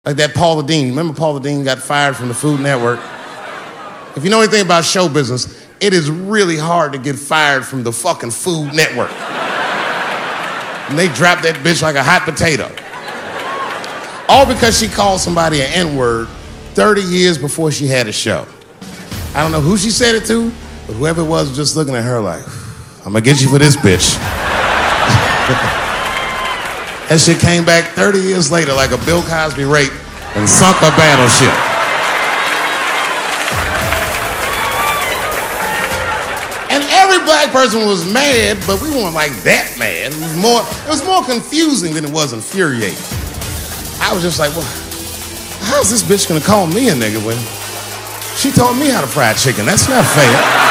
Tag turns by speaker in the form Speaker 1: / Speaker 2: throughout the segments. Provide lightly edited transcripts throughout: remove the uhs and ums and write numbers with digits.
Speaker 1: Like that Paula Deen. Remember Paula Deen got fired from the Food Network? If you know anything about show business, it is really hard to get fired from the fucking Food Network. And they dropped that bitch like a hot potato. All because she called somebody an N-word 30 years before she had a show. I don't know who she said it to, but whoever it was just looking at her like, I'm gonna get you for this bitch. That shit came back 30 years later like a Bill Cosby rape and sunk a battleship. And every black person was mad, but we weren't like that mad. It was more confusing than it was infuriating. I was just like, well, how's this bitch gonna call me a nigga when she taught me how to fry chicken? That's not fair.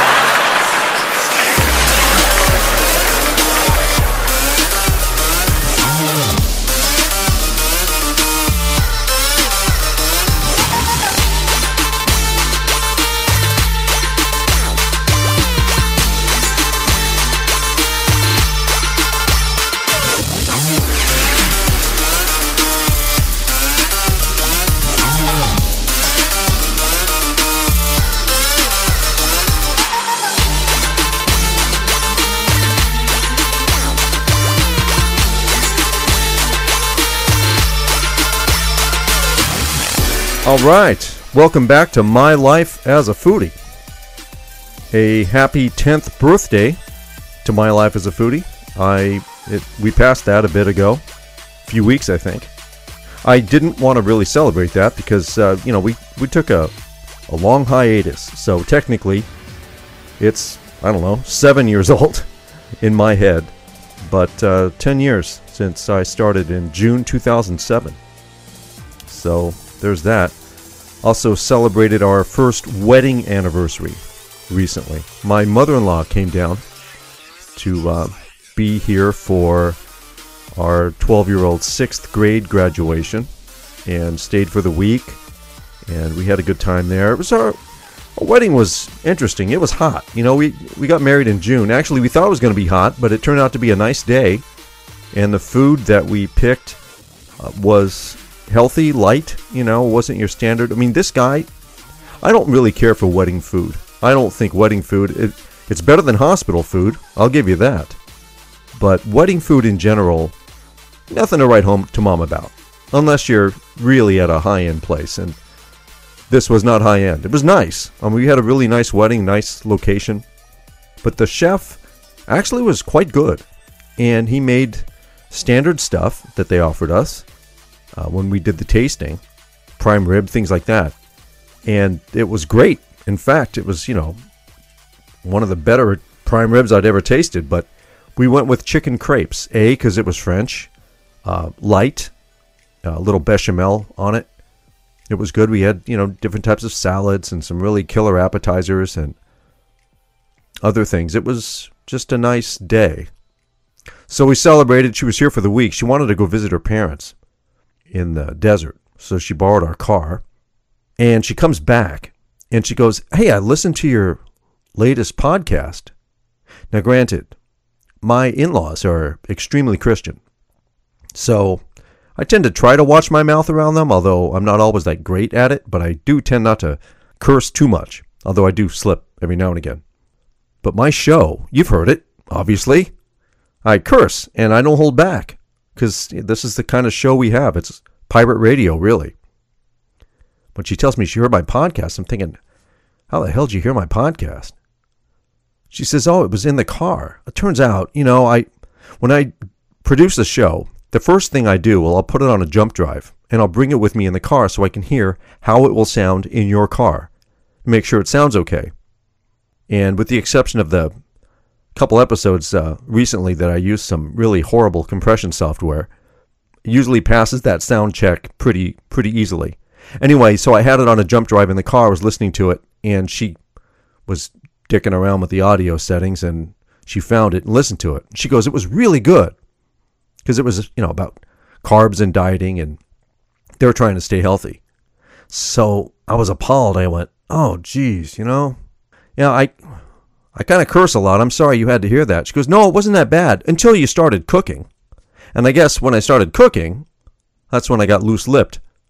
Speaker 2: All right, welcome back to My Life as a Foodie. A happy 10th birthday to My Life as a Foodie. We passed that a bit ago, a few weeks I think. I didn't want to really celebrate that because we took a long hiatus. So technically, it's 7 years old in my head, but 10 years since I started in June 2007. So there's that. Also celebrated our first wedding anniversary recently. My mother-in-law came down to be here for our 12-year-old 6th grade graduation and stayed for the week, and we had a good time there. It was our wedding was interesting. It was hot. We got married in June. Actually, we thought it was going to be hot, but it turned out to be a nice day, and the food that we picked was healthy, light, wasn't your standard. I mean, this guy, I don't really care for wedding food. I don't think wedding food, it's better than hospital food, I'll give you that. But wedding food in general, nothing to write home to mom about, unless you're really at a high-end place, and this was not high-end. It was nice. We had a really nice wedding, nice location, but the chef actually was quite good, and he made standard stuff that they offered us when we did the tasting, prime rib, things like that. And it was great. In fact, it was, one of the better prime ribs I'd ever tasted. But we went with chicken crepes, because it was French, light, a little bechamel on it. It was good. We had, different types of salads and some really killer appetizers and other things. It was just a nice day. So we celebrated. She was here for the week. She wanted to go visit her parents in the desert, so she borrowed our car, and she comes back and she goes, hey, I listened to your latest podcast. Now granted, my in-laws are extremely Christian, so I tend to try to watch my mouth around them, although I'm not always that great at it, but I do tend not to curse too much, although I do slip every now and again. But my show, you've heard it, obviously, I curse and I don't hold back. Because this is the kind of show we have. It's pirate radio, really. When she tells me she heard my podcast, I'm thinking, how the hell did you hear my podcast? She says, oh, it was in the car. It turns out, when I produce the show, the first thing I do, I'll put it on a jump drive, and I'll bring it with me in the car so I can hear how it will sound in your car. Make sure it sounds okay. And with the exception of the couple episodes recently that I used some really horrible compression software, it usually passes that sound check pretty easily. Anyway, so I had it on a jump drive in the car, I was listening to it, and she was dicking around with the audio settings, and she found it and listened to it. She goes, it was really good, because it was, about carbs and dieting, and they were trying to stay healthy. So I was appalled. I went, oh, geez, I kind of curse a lot. I'm sorry you had to hear that. She goes, no, it wasn't that bad until you started cooking. And I guess when I started cooking, that's when I got loose-lipped.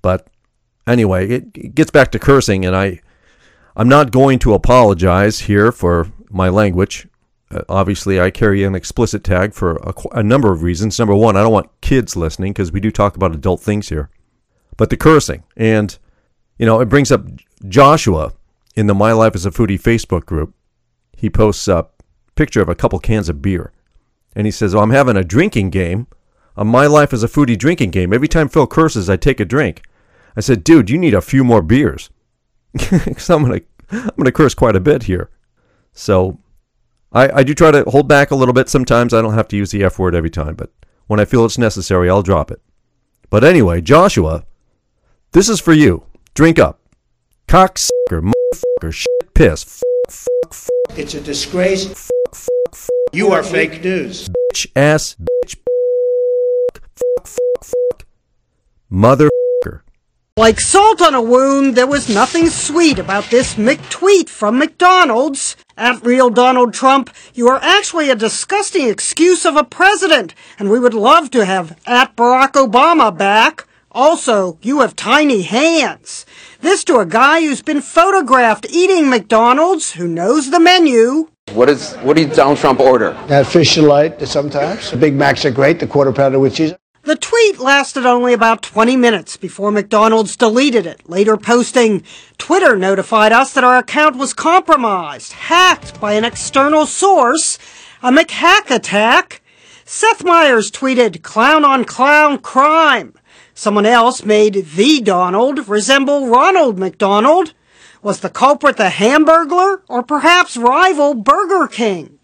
Speaker 2: But anyway, it gets back to cursing, and I'm not going to apologize here for my language. Obviously, I carry an explicit tag for a number of reasons. Number one, I don't want kids listening because we do talk about adult things here. But the cursing, and, it brings up Joshua in the My Life as a Foodie Facebook group. He posts a picture of a couple cans of beer. And he says, I'm having a drinking game, a My Life as a Foodie drinking game. Every time Phil curses, I take a drink. I said, dude, you need a few more beers. Because I'm gonna curse quite a bit here. So I do try to hold back a little bit. Sometimes I don't have to use the F word every time, but when I feel it's necessary, I'll drop it. But anyway, Joshua, this is for you. Drink up. Cocksucker, motherfucker, shit, piss, fuck.
Speaker 3: It's a disgrace. You are fake news.
Speaker 2: Bitch, ass, bitch, fuck, motherfucker.
Speaker 4: Like salt on a wound, there was nothing sweet about this McTweet from McDonald's. At Real Donald Trump, you are actually a disgusting excuse of a president, and we would love to have at Barack Obama back. Also, you have tiny hands. This to a guy who's been photographed eating McDonald's, who knows the menu.
Speaker 5: What did Donald Trump order?
Speaker 3: Fish light sometimes. The Big Macs are great, the quarter pounder with cheese.
Speaker 4: The tweet lasted only about 20 minutes before McDonald's deleted it, later posting, Twitter notified us that our account was compromised, hacked by an external source, a McHack attack. Seth Meyers tweeted, clown on clown crime. Someone else made the Donald resemble Ronald McDonald. Was the culprit the Hamburglar, or perhaps rival Burger King?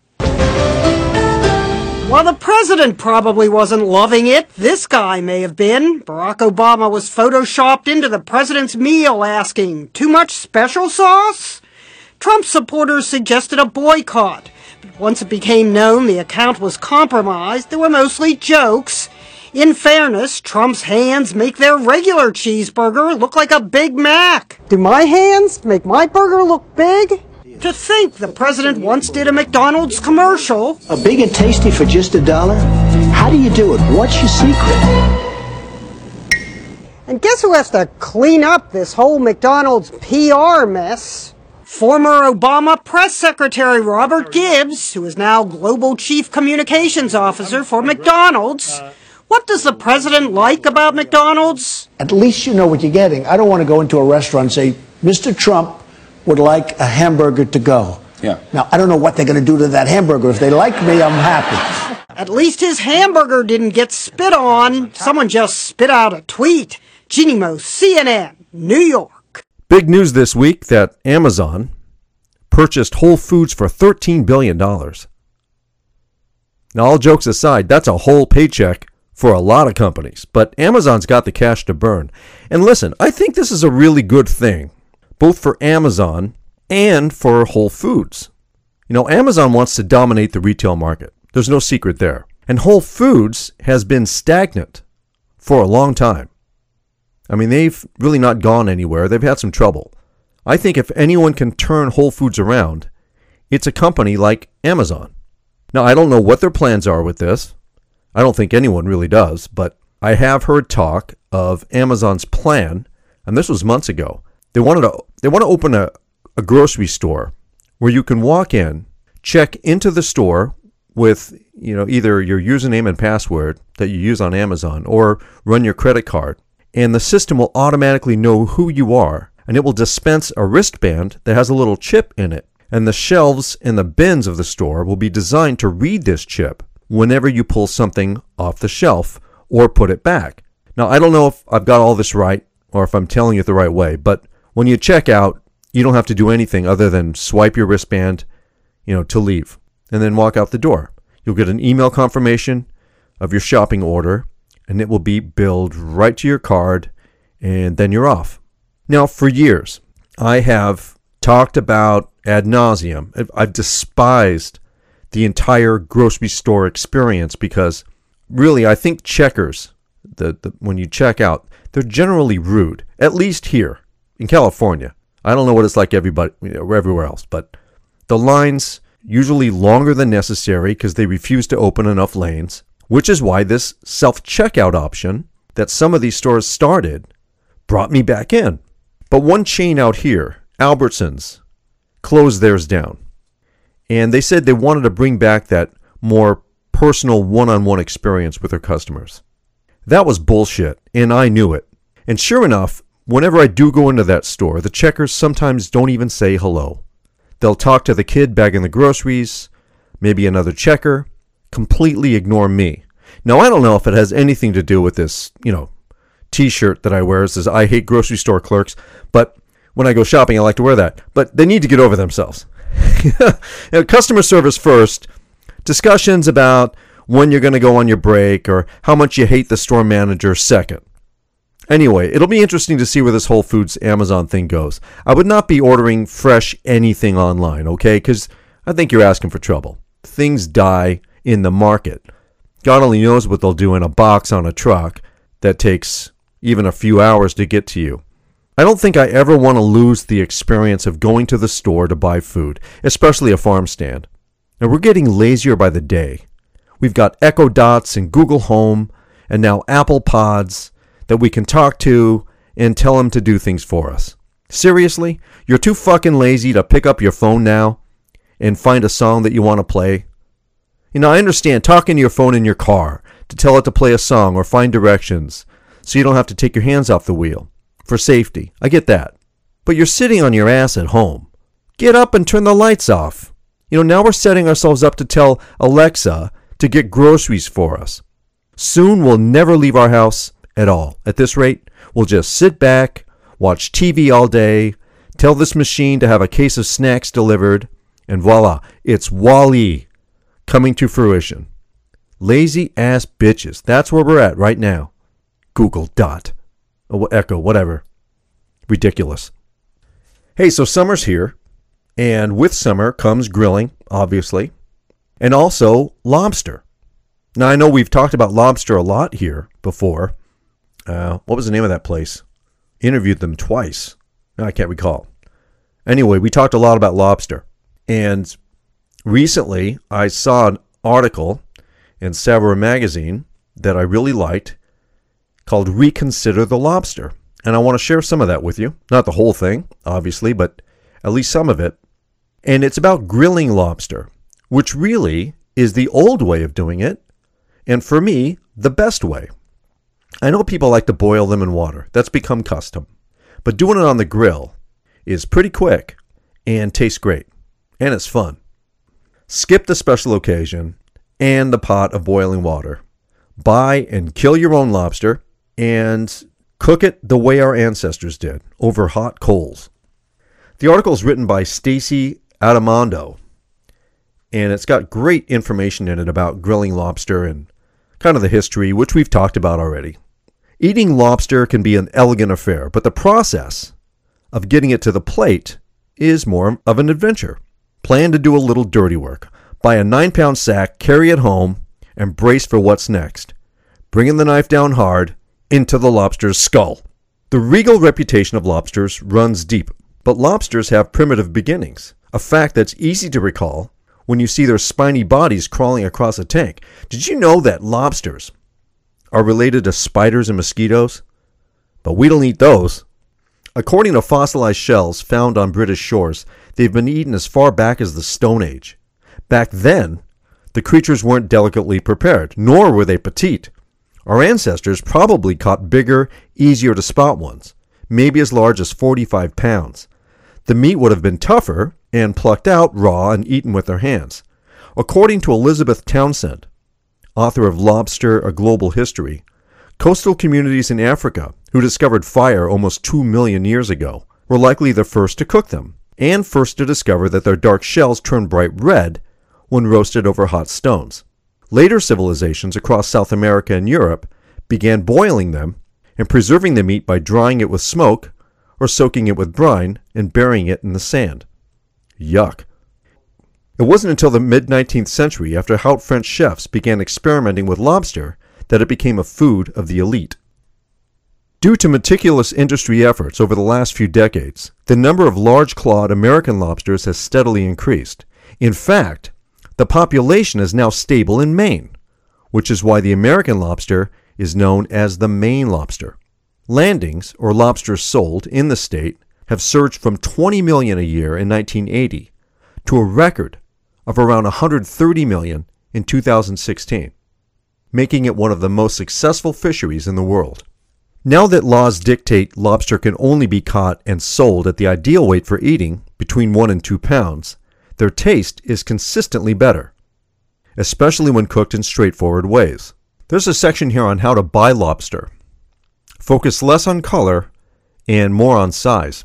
Speaker 4: While the president probably wasn't loving it, this guy may have been. Barack Obama was photoshopped into the president's meal asking, too much special sauce? Trump supporters suggested a boycott, but once it became known the account was compromised, there were mostly jokes. In fairness, Trump's hands make their regular cheeseburger look like a Big Mac. Do my hands make my burger look big? To think the president once did a McDonald's commercial.
Speaker 3: A big and tasty for just $1? How do you do it? What's your secret?
Speaker 4: And guess who has to clean up this whole McDonald's PR mess? Former Obama press secretary Robert Gibbs, who is now global chief communications officer for McDonald's. What does the president like about McDonald's?
Speaker 3: At least you know what you're getting. I don't want to go into a restaurant and say, Mr. Trump would like a hamburger to go.
Speaker 5: Yeah.
Speaker 3: Now, I don't know what they're going to do to that hamburger. If they like me, I'm happy.
Speaker 4: At least his hamburger didn't get spit on. Someone just spit out a tweet. Jeannie Mo, CNN, New York.
Speaker 2: Big news this week that Amazon purchased Whole Foods for $13 billion. Now, all jokes aside, that's a whole paycheck for a lot of companies. But Amazon's got the cash to burn. And listen, I think this is a really good thing, both for Amazon and for Whole Foods. Amazon wants to dominate the retail market. There's no secret there. And Whole Foods has been stagnant for a long time. I mean, they've really not gone anywhere. They've had some trouble. I think if anyone can turn Whole Foods around, it's a company like Amazon. Now, I don't know what their plans are with this. I don't think anyone really does, but I have heard talk of Amazon's plan, and this was months ago. They want to open a grocery store where you can walk in, check into the store with either your username and password that you use on Amazon or run your credit card, and the system will automatically know who you are, and it will dispense a wristband that has a little chip in it, and the shelves and the bins of the store will be designed to read this chip whenever you pull something off the shelf or put it back. Now, I don't know if I've got all this right or if I'm telling it the right way, but when you check out, you don't have to do anything other than swipe your wristband, to leave, and then walk out the door. You'll get an email confirmation of your shopping order, and it will be billed right to your card, and then you're off. Now, for years, I have talked about ad nauseum. I've despised the entire grocery store experience because really I think checkers, when you check out, they're generally rude, at least here in California. I don't know what it's like everywhere else, but the lines usually longer than necessary because they refuse to open enough lanes, which is why this self-checkout option that some of these stores started brought me back in. But one chain out here, Albertsons, closed theirs down. And they said they wanted to bring back that more personal one-on-one experience with their customers. That was bullshit, and I knew it. And sure enough, whenever I do go into that store, the checkers sometimes don't even say hello. They'll talk to the kid bagging the groceries, maybe another checker, completely ignore me. Now, I don't know if it has anything to do with this, t-shirt that I wear. It says, I hate grocery store clerks, but when I go shopping, I like to wear that. But they need to get over themselves. Customer service first, discussions about when you're going to go on your break or how much you hate the store manager second. Anyway, it'll be interesting to see where this Whole Foods Amazon thing goes. I would not be ordering fresh anything online, okay? Because I think you're asking for trouble. Things die in the market. God only knows what they'll do in a box on a truck that takes even a few hours to get to you. I don't think I ever want to lose the experience of going to the store to buy food, especially a farm stand. And we're getting lazier by the day. We've got Echo Dots and Google Home and now Apple Pods that we can talk to and tell them to do things for us. Seriously? You're too fucking lazy to pick up your phone now and find a song that you want to play? I understand talking to your phone in your car to tell it to play a song or find directions so you don't have to take your hands off the wheel. For safety. I get that. But you're sitting on your ass at home. Get up and turn the lights off. Now we're setting ourselves up to tell Alexa to get groceries for us. Soon we'll never leave our house at all. At this rate, we'll just sit back, watch TV all day, tell this machine to have a case of snacks delivered, and voila, it's WALL-E coming to fruition. Lazy ass bitches. That's where we're at right now. Google Dot. Echo, whatever. Ridiculous. Hey, so summer's here, and with summer comes grilling, obviously, and also lobster. Now, I know we've talked about lobster a lot here before. What was the name of that place? Interviewed them twice. No, I can't recall. Anyway, we talked a lot about lobster, and recently I saw an article in Saveur magazine that I really liked, called Reconsider the Lobster. And I want to share some of that with you. Not the whole thing, obviously, but at least some of it. And it's about grilling lobster, which really is the old way of doing it, and for me, the best way. I know people like to boil them in water. That's become custom. But doing it on the grill is pretty quick and tastes great. And it's fun. Skip the special occasion and the pot of boiling water. Buy and kill your own lobster and cook it the way our ancestors did, over hot coals. The article is written by Stacy Adamondo, and it's got great information in it about grilling lobster and kind of the history, which we've talked about already. Eating lobster can be an elegant affair, but the process of getting it to the plate is more of an adventure. Plan to do a little dirty work. Buy a 9-pound sack, carry it home, and brace for what's next. Bringing the knife down hard into the lobster's skull. The regal reputation of lobsters runs deep, but lobsters have primitive beginnings, a fact that's easy to recall when you see their spiny bodies crawling across a tank. Did you know that lobsters are related to spiders and mosquitoes? But we don't eat those. According to fossilized shells found on British shores, they've been eaten as far back as the Stone Age. Back then, the creatures weren't delicately prepared, nor were they petite. Our ancestors probably caught bigger, easier to spot ones, maybe as large as 45 pounds. The meat would have been tougher and plucked out raw and eaten with their hands. According to Elizabeth Townsend, author of Lobster, A Global History, coastal communities in Africa who discovered fire almost 2 million years ago were likely the first to cook them, and first to discover that their dark shells turned bright red when roasted over hot stones. Later civilizations across South America and Europe began boiling them and preserving the meat by drying it with smoke or soaking it with brine and burying it in the sand. Yuck. It wasn't until the mid-19th century, after haute French chefs began experimenting with lobster, that it became a food of the elite. Due to meticulous industry efforts over the last few decades, the number of large-clawed American lobsters has steadily increased. In fact, the population is now stable in Maine, which is why the American lobster is known as the Maine lobster. Landings, or lobsters sold, in the state have surged from 20 million a year in 1980 to a record of around 130 million in 2016, making it one of the most successful fisheries in the world. Now that laws dictate lobster can only be caught and sold at the ideal weight for eating, between 1 and 2 pounds, their taste is consistently better, especially when cooked in straightforward ways. There's a section here on how to buy lobster. Focus less on color and more on size.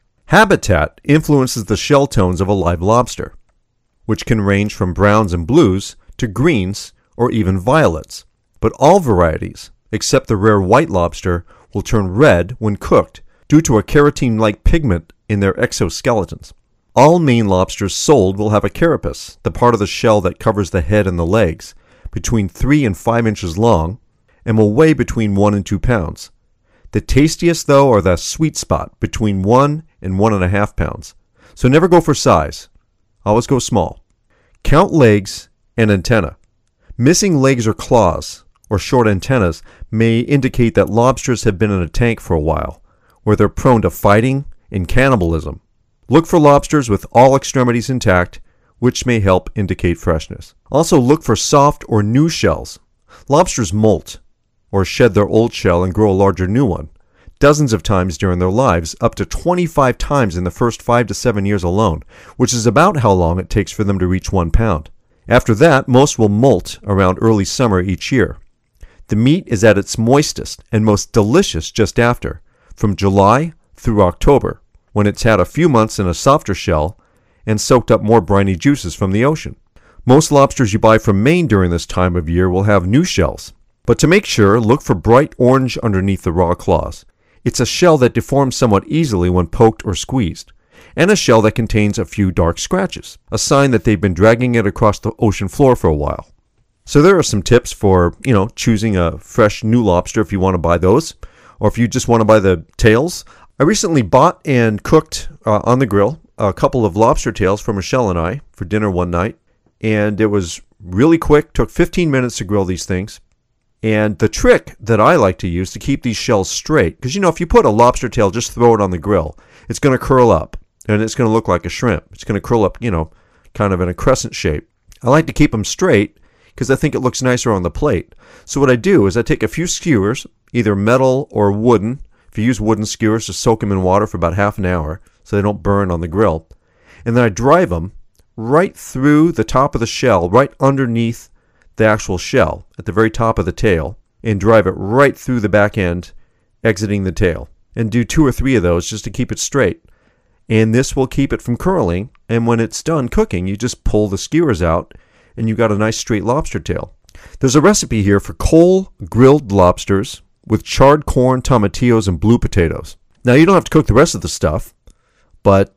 Speaker 2: Habitat influences the shell tones of a live lobster, which can range from browns and blues to greens or even violets. But all varieties, except the rare white lobster, will turn red when cooked due to a carotene-like pigment in their exoskeletons. All Maine lobsters sold will have a carapace, the part of the shell that covers the head and the legs, between 3 and 5 inches long, and will weigh between 1 and 2 pounds. The tastiest, though, are the sweet spot, between 1 and 1.5 pounds. So never go for size. Always go small. Count legs and antenna. Missing legs or claws, or short antennas, may indicate that lobsters have been in a tank for a while, where they're prone to fighting and cannibalism. Look for lobsters with all extremities intact, which may help indicate freshness. Also look for soft or new shells. Lobsters molt, or shed their old shell and grow a larger new one, dozens of times during their lives, up to 25 times in the first 5 to 7 years alone, which is about how long it takes for them to reach 1 pound. After that, most will molt around early summer each year. The meat is at its moistest and most delicious just after, from July through October, when it's had a few months in a softer shell and soaked up more briny juices from the ocean. Most lobsters you buy from Maine during this time of year will have new shells, but to make sure, look for bright orange underneath the raw claws. It's a shell that deforms somewhat easily when poked or squeezed, and a shell that contains a few dark scratches, a sign that they've been dragging it across the ocean floor for a while. So there are some tips for, choosing a fresh new lobster if you want to buy those, or if you just want to buy the tails. I recently bought and cooked on the grill a couple of lobster tails for Michelle and I for dinner one night, and it was really quick, took 15 minutes to grill these things. And the trick that I like to use to keep these shells straight, because if you put a lobster tail, just throw it on the grill, it's going to curl up, and it's going to look like a shrimp. It's going to curl up, kind of in a crescent shape. I like to keep them straight because I think it looks nicer on the plate. So what I do is I take a few skewers, either metal or wooden. If you use wooden skewers, just soak them in water for about half an hour so they don't burn on the grill. And then I drive them right through the top of the shell, right underneath the actual shell at the very top of the tail, and drive it right through the back end, exiting the tail. And do 2 or 3 of those just to keep it straight. And this will keep it from curling, and when it's done cooking, you just pull the skewers out, and you got a nice straight lobster tail. There's a recipe here for coal grilled lobsters with charred corn, tomatillos, and blue potatoes. Now, you don't have to cook the rest of the stuff, but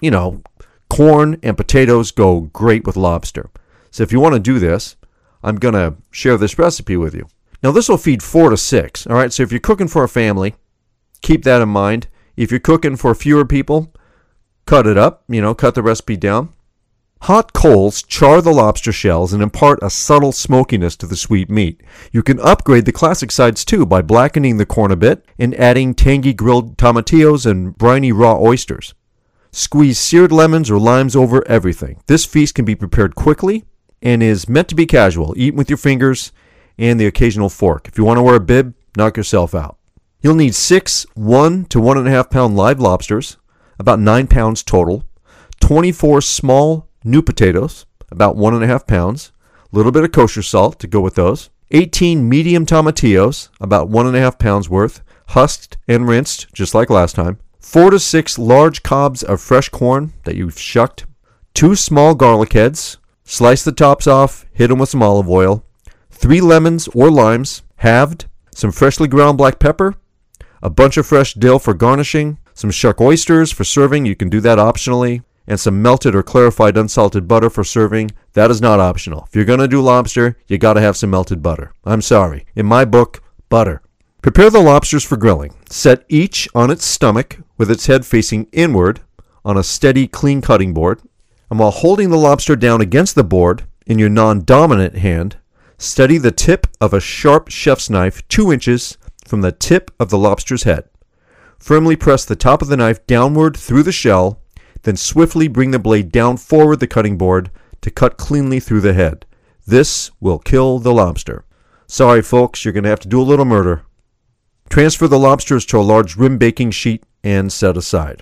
Speaker 2: corn and potatoes go great with lobster. So if you want to do this, I'm going to share this recipe with you. Now, this will feed 4 to 6, all right? So if you're cooking for a family, keep that in mind. If you're cooking for fewer people, cut it up, cut the recipe down. Hot coals char the lobster shells and impart a subtle smokiness to the sweet meat. You can upgrade the classic sides too by blackening the corn a bit and adding tangy grilled tomatillos and briny raw oysters. Squeeze seared lemons or limes over everything. This feast can be prepared quickly and is meant to be casual. Eat with your fingers and the occasional fork. If you want to wear a bib, knock yourself out. You'll need 6 1 to 1.5 pound live lobsters, about 9 pounds total, 24 small new potatoes, about 1.5 pounds, a little bit of kosher salt to go with those, 18 medium tomatillos, about 1.5 pounds worth, husked and rinsed, just like last time, 4 to 6 large cobs of fresh corn that you've shucked, 2 small garlic heads, slice the tops off, hit them with some olive oil, 3 lemons or limes, halved, some freshly ground black pepper, a bunch of fresh dill for garnishing, some shuck oysters for serving, you can do that optionally, and some melted or clarified unsalted butter for serving. That is not optional. If you're going to do lobster, you got to have some melted butter. I'm sorry. In my book, butter. Prepare the lobsters for grilling. Set each on its stomach with its head facing inward on a steady, clean cutting board. And while holding the lobster down against the board in your non-dominant hand, steady the tip of a sharp chef's knife 2 inches from the tip of the lobster's head. Firmly press the top of the knife downward through the shell, then swiftly bring the blade down forward the cutting board to cut cleanly through the head. This will kill the lobster. Sorry, folks, you're going to have to do a little murder. Transfer the lobsters to a large rim baking sheet and set aside.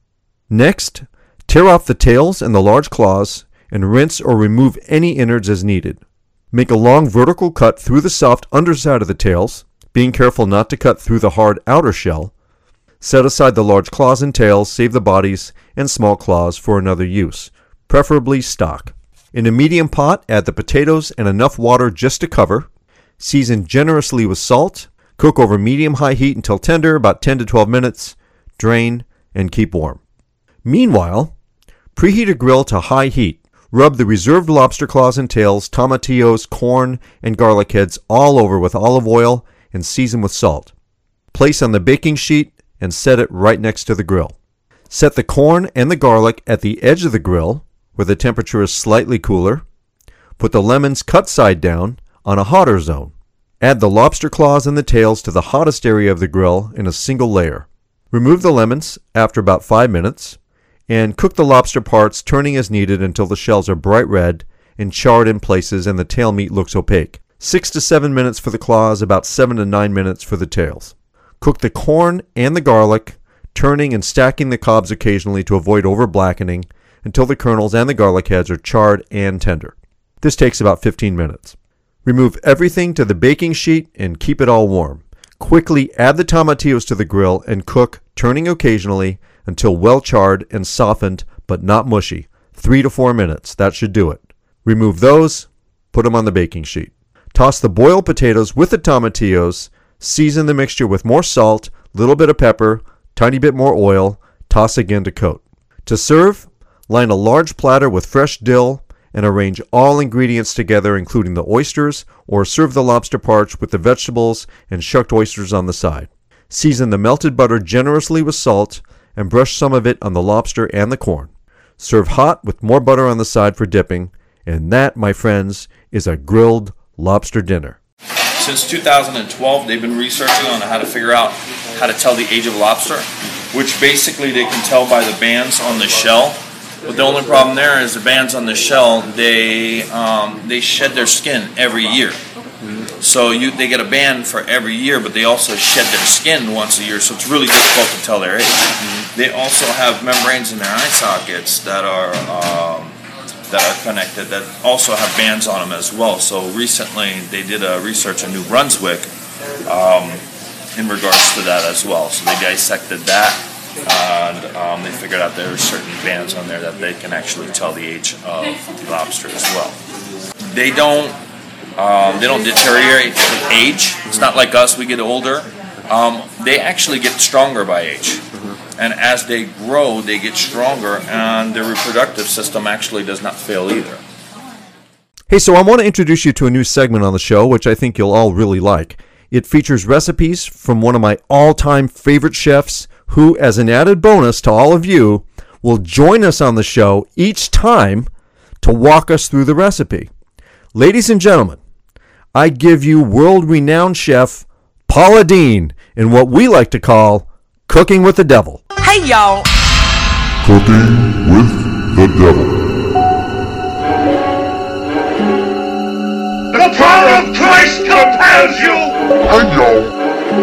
Speaker 2: Next, tear off the tails and the large claws and rinse or remove any innards as needed. Make a long vertical cut through the soft underside of the tails, being careful not to cut through the hard outer shell. Set aside the large claws and tails, save the bodies and small claws for another use, preferably stock. In a medium pot, add the potatoes and enough water just to cover. Season generously with salt. Cook over medium-high heat until tender, about 10 to 12 minutes. Drain and keep warm. Meanwhile, preheat a grill to high heat. Rub the reserved lobster claws and tails, tomatillos, corn, and garlic heads all over with olive oil and season with salt. Place on the baking sheet and set it right next to the grill. Set the corn and the garlic at the edge of the grill, where the temperature is slightly cooler. Put the lemons cut side down on a hotter zone. Add the lobster claws and the tails to the hottest area of the grill in a single layer. Remove the lemons after about 5 minutes, and cook the lobster parts, turning as needed until the shells are bright red and charred in places and the tail meat looks opaque. 6 to 7 minutes for the claws, about 7 to 9 minutes for the tails. Cook the corn and the garlic, turning and stacking the cobs occasionally to avoid over-blackening until the kernels and the garlic heads are charred and tender. This takes about 15 minutes. Remove everything to the baking sheet and keep it all warm. Quickly add the tomatillos to the grill and cook, turning occasionally until well charred and softened but not mushy. 3 to 4 minutes, that should do it. Remove those, put them on the baking sheet. Toss the boiled potatoes with the tomatillos, season the mixture with more salt, little bit of pepper, tiny bit more oil, toss again to coat. To serve, line a large platter with fresh dill and arrange all ingredients together, including the oysters, or serve the lobster parts with the vegetables and shucked oysters on the side. Season the melted butter generously with salt and brush some of it on the lobster and the corn. Serve hot with more butter on the side for dipping, and that, my friends, is a grilled lobster dinner.
Speaker 6: Since 2012, they've been researching on how to figure out how to tell the age of lobster, which basically they can tell by the bands on the shell. But the only problem there is the bands on the shell, they shed their skin every year. So they get a band for every year, but they also shed their skin once a year, so it's really difficult to tell their age. They also have membranes in their eye sockets that are connected that also have bands on them as well. So recently they did a research in New Brunswick in regards to that as well. So they dissected that, and they figured out there are certain bands on there that they can actually tell the age of the lobster as well. They don't deteriorate with age. It's not like us, we get older. They actually get stronger by age. And as they grow, they get stronger, and their reproductive system actually does not fail either.
Speaker 2: Hey, so I want to introduce you to a new segment on the show, which I think you'll all really like. It features recipes from one of my all-time favorite chefs, who, as an added bonus to all of you, will join us on the show each time to walk us through the recipe. Ladies and gentlemen, I give you world-renowned chef Paula Deen in what we like to call Cooking with the Devil.
Speaker 7: Hey, y'all.
Speaker 8: Cooking with the Devil.
Speaker 9: The power of Christ compels you!
Speaker 8: Hey, y'all.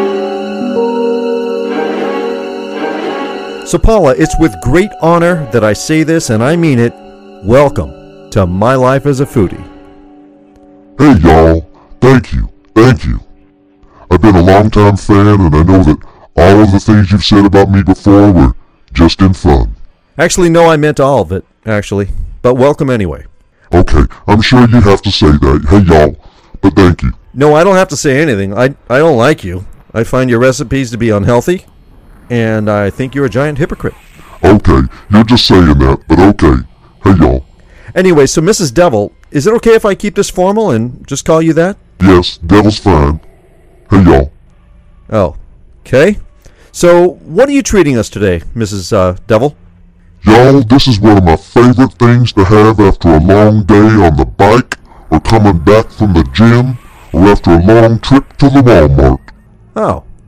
Speaker 2: So, Paula, it's with great honor that I say this, and I mean it. Welcome to My Life as a Foodie.
Speaker 8: Hey, y'all. Thank you. Thank you. I've been a long-time fan, and I know that all of the things you've said about me before were just in fun.
Speaker 2: Actually, no, I meant all of it, actually. But welcome anyway.
Speaker 8: Okay, I'm sure you have to say that. Hey, y'all. But thank you.
Speaker 2: No, I don't have to say anything. I don't like you. I find your recipes to be unhealthy, and I think you're a giant hypocrite.
Speaker 8: Okay, you're just saying that, but okay. Hey, y'all.
Speaker 2: Anyway, so Mrs. Devil, is it okay if I keep this formal and just call you that?
Speaker 8: Yes, Devil's fine. Hey, y'all.
Speaker 2: Oh, okay. So, what are you treating us today, Mrs. Devil?
Speaker 8: Y'all, this is one of my favorite things to have after a long day on the bike, or coming back from the gym, or after a long trip to the Walmart.
Speaker 2: Oh,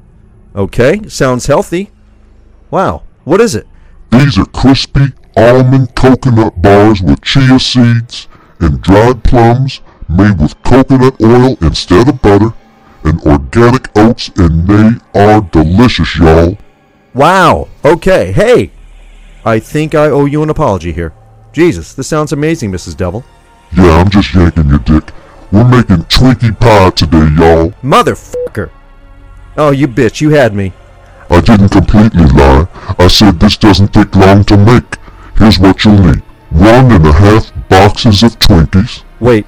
Speaker 2: Okay, sounds healthy. Wow, what is it?
Speaker 8: These are crispy almond coconut bars with chia seeds and dried plums made with coconut oil instead of butter and organic oats, and they are delicious, y'all.
Speaker 2: Wow, okay, hey, I think I owe you an apology here. Jesus, this sounds amazing, Mrs. Devil.
Speaker 8: Yeah, I'm just yanking your dick. We're making Twinkie pie today, y'all.
Speaker 2: Motherfucker. Oh, you bitch, you had me.
Speaker 8: I didn't completely lie. I said this doesn't take long to make. Here's what you'll need. 1.5 boxes of Twinkies.
Speaker 2: Wait,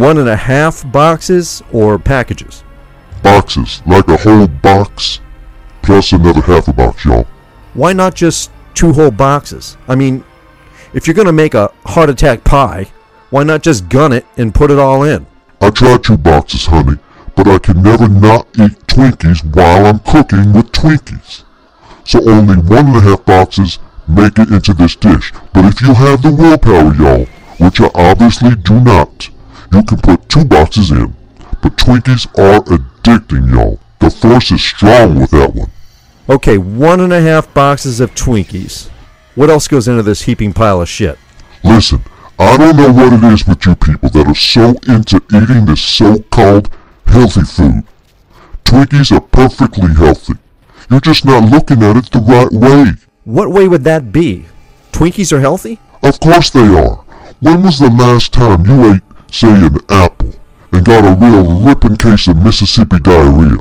Speaker 2: 1.5 boxes or packages?
Speaker 8: Boxes, like a whole box, plus another half a box, y'all.
Speaker 2: Why not just 2 whole boxes? I mean, if you're gonna make a heart attack pie, why not just gun it and put it all in?
Speaker 8: I tried 2 boxes, honey, but I can never not eat Twinkies while I'm cooking with Twinkies. So only 1.5 boxes make it into this dish. But if you have the willpower, y'all, which I obviously do not, you can put 2 boxes in. But Twinkies are addicting, y'all. The force is strong with that one.
Speaker 2: Okay, 1.5 boxes of Twinkies. What else goes into this heaping pile of shit?
Speaker 8: Listen, I don't know what it is with you people that are so into eating this so-called healthy food. Twinkies are perfectly healthy. You're just not looking at it the right way.
Speaker 2: What way would that be? Twinkies are healthy?
Speaker 8: Of course they are. When was the last time you ate, say, an apple and got a real ripping case of Mississippi diarrhea?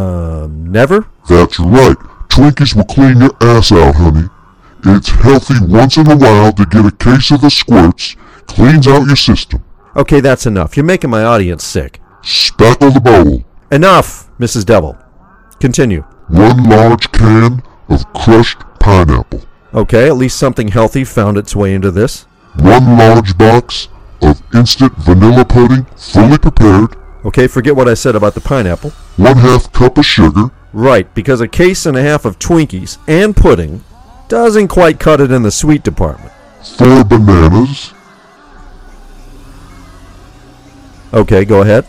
Speaker 2: Never?
Speaker 8: That's right. Twinkies will clean your ass out, honey. It's healthy once in a while to get a case of the squirts. Cleans out your system.
Speaker 2: Okay, that's enough. You're making my audience sick.
Speaker 8: Spackle the bowl.
Speaker 2: Enough, Mrs. Devil. Continue.
Speaker 8: 1 large can of crushed pineapple.
Speaker 2: Okay, at least something healthy found its way into this.
Speaker 8: 1 large box of instant vanilla pudding, fully prepared.
Speaker 2: Okay, forget what I said about the pineapple.
Speaker 8: 1/2 cup of sugar.
Speaker 2: Right, because a case and a half of Twinkies and pudding doesn't quite cut it in the sweet department.
Speaker 8: 4 bananas.
Speaker 2: Okay, go ahead.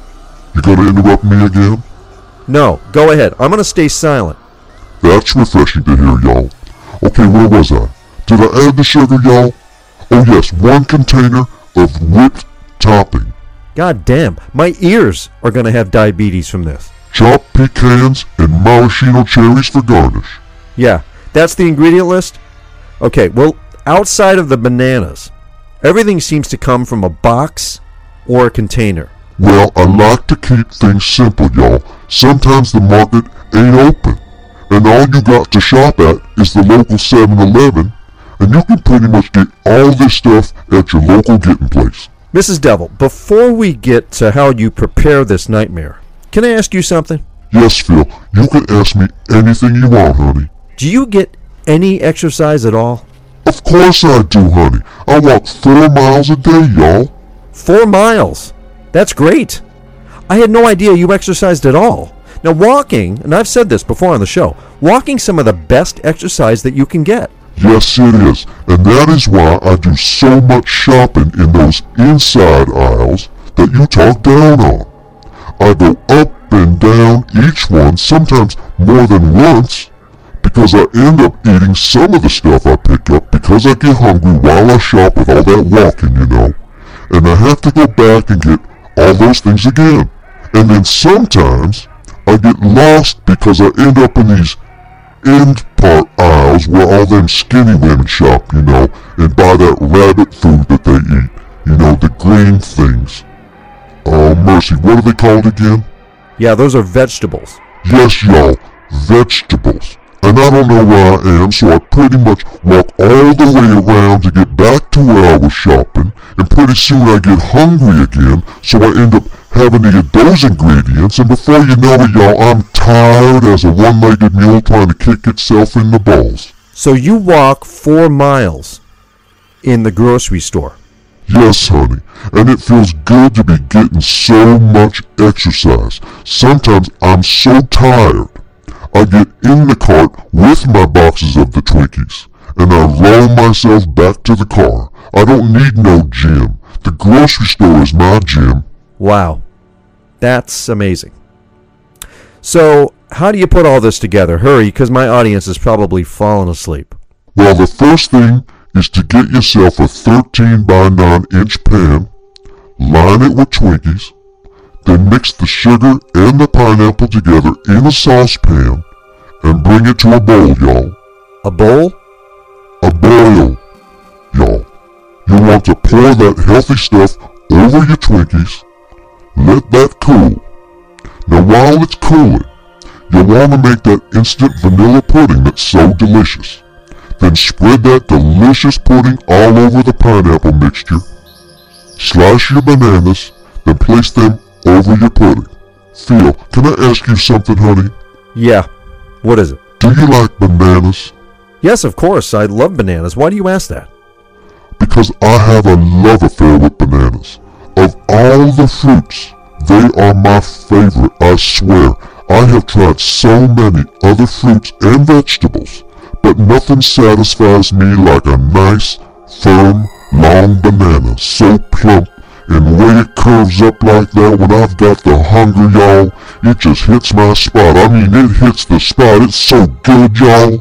Speaker 8: You gonna interrupt me again?
Speaker 2: No, go ahead. I'm gonna stay silent.
Speaker 8: That's refreshing to hear, y'all. Okay, where was I? Did I add the sugar, y'all? Oh yes, 1 container of whipped topping.
Speaker 2: God damn, my ears are gonna have diabetes from this.
Speaker 8: Chopped pecans and maraschino cherries for garnish.
Speaker 2: Yeah, that's the ingredient list? Okay, well, outside of the bananas, everything seems to come from a box or a container.
Speaker 8: Well, I like to keep things simple, y'all. Sometimes the market ain't open, and all you got to shop at is the local 7-Eleven, and you can pretty much get all this stuff at your local getting place.
Speaker 2: Mrs. Devil, before we get to how you prepare this nightmare, can I ask you something?
Speaker 8: Yes, Phil, you can ask me anything you want, honey.
Speaker 2: Do you get any exercise at all?
Speaker 8: Of course I do, honey. I walk 4 miles a day, y'all.
Speaker 2: 4 miles? That's great. I had no idea you exercised at all. Now walking, and I've said this before on the show, walking's some of the best exercise that you can get.
Speaker 8: Yes, it is. And that is why I do so much shopping in those inside aisles that you talk down on. I go up and down each one, sometimes more than once, because I end up eating some of the stuff I pick up because I get hungry while I shop with all that walking, you know. And I have to go back and get all those things again. And then sometimes I get lost because I end up in these end part aisles where all them skinny women shop, you know, and buy that rabbit food that they eat, you know, the green things. Oh, mercy, what are they called again?
Speaker 2: Yeah, those are vegetables.
Speaker 8: Yes, y'all, vegetables. And I don't know where I am, so I pretty much walk all the way around to get back to where I was shopping, and pretty soon I get hungry again, so I end up having to get those ingredients, and before you know it, y'all, I'm tired as a one-legged mule trying to kick itself in the balls.
Speaker 2: So you walk 4 miles in the grocery store?
Speaker 8: Yes, honey, and it feels good to be getting so much exercise. Sometimes I'm so tired, I get in the cart with my boxes of the Twinkies, and I roll myself back to the car. I don't need no gym. The grocery store is my gym.
Speaker 2: Wow, that's amazing. So, how do you put all this together? Hurry, because my audience is probably falling asleep.
Speaker 8: Well, the first thing is to get yourself a 13 by 9 inch pan, line it with Twinkies, then mix the sugar and the pineapple together in a saucepan and bring it to a boil, y'all.
Speaker 2: A bowl?
Speaker 8: A boil, y'all. You want to pour that healthy stuff over your Twinkies. Let that cool. Now while it's cooling, you'll want to make that instant vanilla pudding that's so delicious. Then spread that delicious pudding all over the pineapple mixture. Slice your bananas, then place them over your pudding. Phil, can I ask you something, honey?
Speaker 2: Yeah. What is it?
Speaker 8: Do you like bananas?
Speaker 2: Yes, of course. I love bananas. Why do you ask that?
Speaker 8: Because I have a love affair with bananas. Of all the fruits, they are my favorite, I swear. I have tried so many other fruits and vegetables, but nothing satisfies me like a nice, firm, long banana, so plump, and the way it curves up like that when I've got the hunger, y'all, it just hits my spot. I mean, it hits the spot. It's so good, y'all.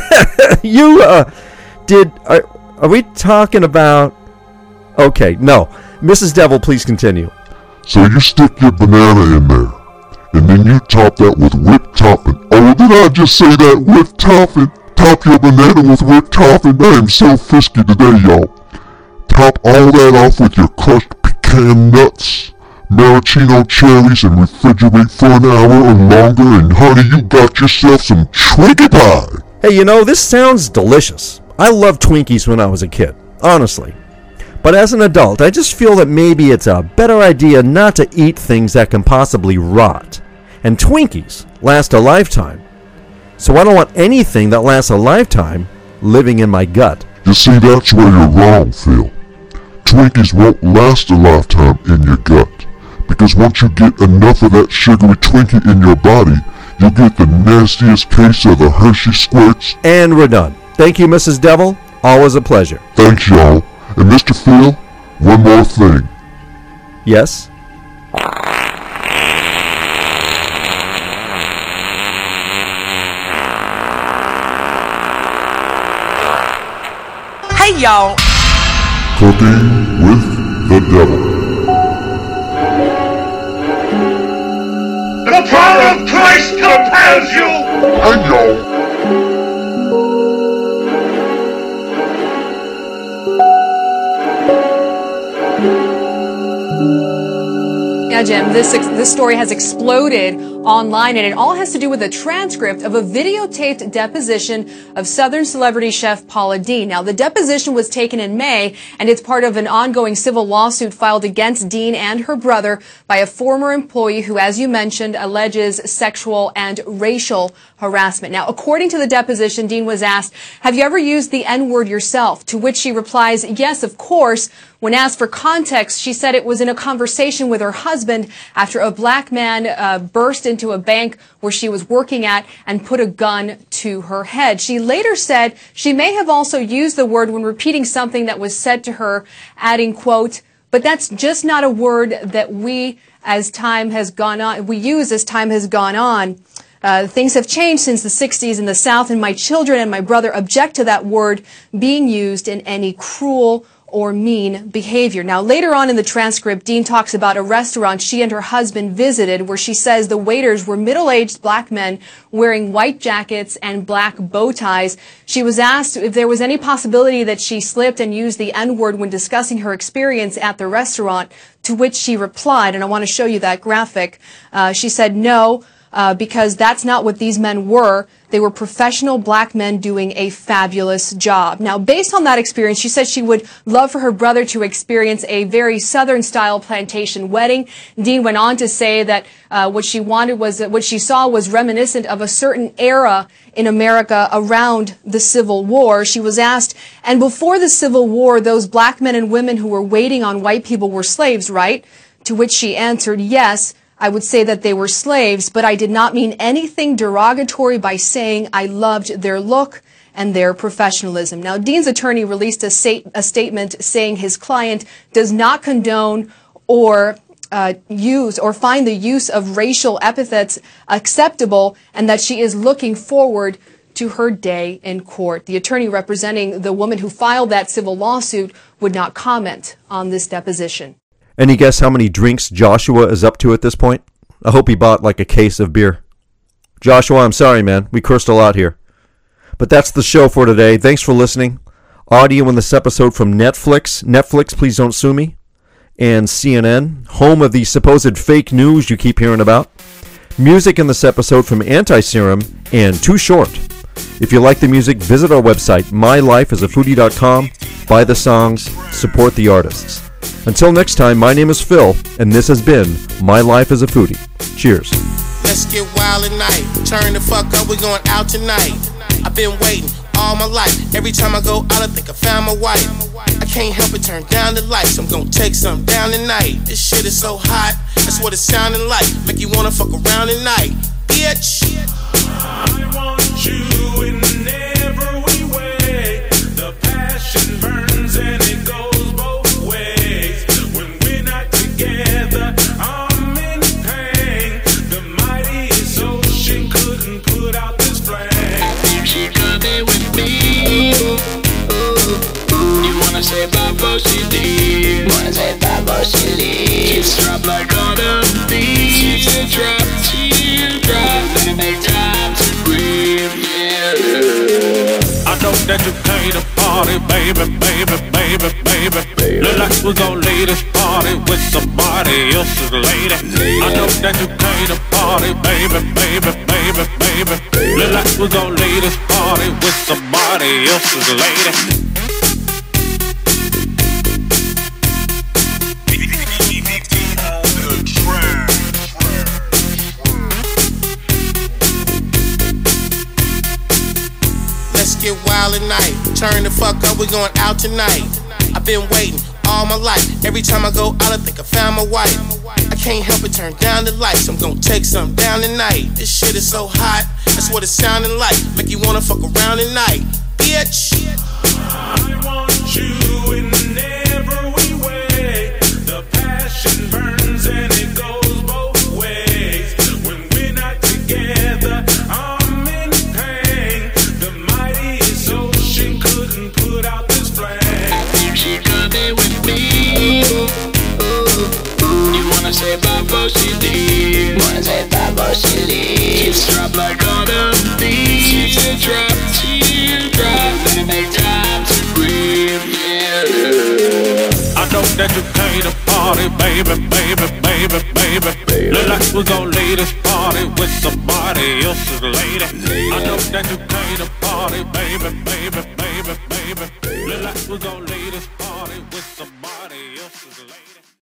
Speaker 2: Are we talking about... Okay, no. Mrs. Devil, please continue.
Speaker 8: So you stick your banana in there, and then you top that with whipped topping. Oh, did I just say that? Whipped topping? Top your banana with whipped topping. I am so frisky today, y'all. Top all that off with your crushed pecan nuts, maraschino cherries, and refrigerate for an hour or longer, and honey, you got yourself some Twinkie pie.
Speaker 2: Hey, you know, this sounds delicious. I loved Twinkies when I was a kid, honestly. But as an adult, I just feel that maybe it's a better idea not to eat things that can possibly rot. And Twinkies last a lifetime. So I don't want anything that lasts a lifetime living in my gut.
Speaker 8: You see, that's where you're wrong, Phil. Twinkies won't last a lifetime in your gut. Because once you get enough of that sugary Twinkie in your body, you'll get the nastiest case of the Hershey Squirts.
Speaker 2: And we're done. Thank you, Mrs. Devil. Always a pleasure.
Speaker 8: Thanks, y'all. And Mr. Phil, one more thing.
Speaker 2: Yes?
Speaker 7: Hey, y'all.
Speaker 8: Cooking with the Devil.
Speaker 9: The power of Christ compels you!
Speaker 8: Hey, y'all.
Speaker 7: Yeah, Jim, this story has exploded online, and it all has to do with a transcript of a videotaped deposition of Southern celebrity chef Paula Deen. Now, the deposition was taken in May, and it's part of an ongoing civil lawsuit filed against Deen and her brother by a former employee who, as you mentioned, alleges sexual and racial harassment. Now, according to the deposition, Deen was asked, "Have you ever used the N-word yourself?" To which she replies, "Yes, of course." When asked for context, she said it was in a conversation with her husband after a black man burst into a bank where she was working at and put a gun to her head. She later said she may have also used the word when repeating something that was said to her, adding, quote, "But that's just not a word that we use as time has gone on. Things have changed since the 60s in the South, and my children and my brother object to that word being used in any cruel or mean behavior." Now, later on in the transcript, Deen talks about a restaurant she and her husband visited where she says the waiters were middle-aged black men wearing white jackets and black bow ties. She was asked if there was any possibility that she slipped and used the N-word when discussing her experience at the restaurant, to which she replied, and I want to show you that graphic. She said no. Because that's not what these men were. They were professional black men doing a fabulous job. Now, based on that experience, she said she would love for her brother to experience a very Southern-style plantation wedding. Deen went on to say that what she saw was reminiscent of a certain era in America around the Civil War. She was asked, "And before the Civil War, those black men and women who were waiting on white people were slaves, right?" To which she answered, "Yes, I would say that they were slaves, but I did not mean anything derogatory by saying I loved their look and their professionalism." Now, Deen's attorney released a statement saying his client does not condone or use or find the use of racial epithets acceptable, and that she is looking forward to her day in court. The attorney representing the woman who filed that civil lawsuit would not comment on this deposition.
Speaker 2: Any guess how many drinks Joshua is up to at this point? I hope he bought like a case of beer. Joshua, I'm sorry, man. We cursed a lot here. But that's the show for today. Thanks for listening. Audio in this episode from Netflix. Netflix, please don't sue me. And CNN, home of the supposed fake news you keep hearing about. Music in this episode from Anti-Serum and Too Short. If you like the music, visit our website, mylifeasafoodie.com. Buy the songs, support the artists. Until next time, my name is Phil, and this has been My Life as a Foodie. Cheers.
Speaker 10: Let's get wild at night. Turn the fuck up, we going out tonight. I've been waiting all my life. Every time I go out, I think I found my wife. I can't help but turn down the lights. I'm gonna take some down tonight. This shit is so hot, that's what it's sounding like. Make you wanna fuck around at night, bitch.
Speaker 11: I want you in every way. The passion burns and it goes both ways. When we're not together, I'm in pain. The mightiest ocean couldn't put out this flame. I think she coming with me. You wanna say bye before she leaves? Wanna say bye before she leaves? She's dropped like autumn leaves. She's drop, let it make time to breathe. Yeah. I know that you came to party, baby, baby, baby, baby. Look like we're gonna leave this party with somebody else's lady. I know that you came to party, baby, baby, baby, baby. Look like we're gonna leave this party with somebody else's lady.
Speaker 10: Let's get wild at night. Turn the fuck up, we going out tonight. I've been waiting all my life. Every time I go out, I think I found my wife. I can't help but turn down the lights. I'm gonna take some down tonight. This shit is so hot, that's what it's sounding like. Make you wanna fuck around at night, bitch.
Speaker 11: I want you in every way. The passion burns and it goes both ways. When we're not together, I'm in pain. The mightiest ocean couldn't put out this flame. I think she coming with me. You wanna say bye before she leaves? Wanna say bye before she leaves? She's dropped like autumn leaves. She's drop, let it make time to breathe. Yeah. I know that you came to party, baby, baby, baby, baby. Look like we're gonna leave this party with somebody else's lady. I know that you came to party, baby, baby, baby, baby. Look like we're gonna leave this party with somebody else's lady.